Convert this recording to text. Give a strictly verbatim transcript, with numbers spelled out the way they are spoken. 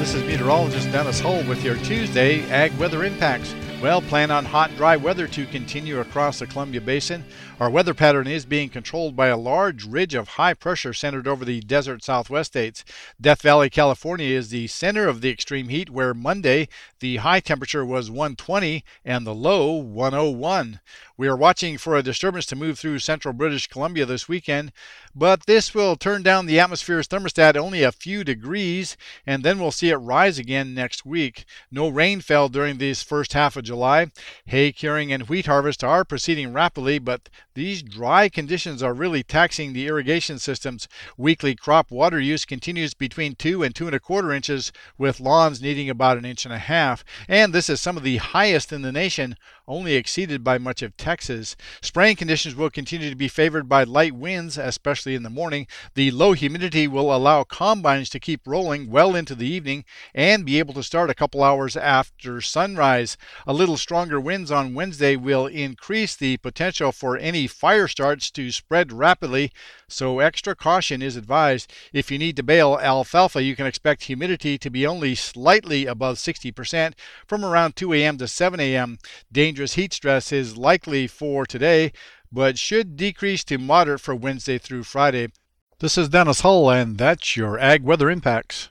This is meteorologist Dennis Hull with your Tuesday Ag Weather Impacts. Well, plan on hot, dry weather to continue across the Columbia Basin. Our weather pattern is being controlled by a large ridge of high pressure centered over the desert southwest states. Death Valley, California is the center of the extreme heat, where Monday the high temperature was one twenty and the low one oh one. We are watching for a disturbance to move through central British Columbia this weekend, but this will turn down the atmosphere's thermostat only a few degrees, and then we'll see it rise again next week. No rain fell during this first half of July. Hay curing and wheat harvest are proceeding rapidly, but these dry conditions are really taxing the irrigation systems. Weekly crop water use continues between two and two and a quarter inches, with lawns needing about an inch and a half. And this is some of the highest in the nation, only exceeded by much of Texas. Spraying conditions will continue to be favored by light winds, especially in the morning. The low humidity will allow combines to keep rolling well into the evening and be able to start a couple hours after sunrise. A little stronger winds on Wednesday will increase the potential for any fire starts to spread rapidly, so extra caution is advised. If you need to bale alfalfa, you can expect humidity to be only slightly above sixty percent from around two a.m. to seven a.m. Dangerous heat stress is likely for today, but should decrease to moderate for Wednesday through Friday. This is Dennis Hull, and that's your Ag Weather Impacts.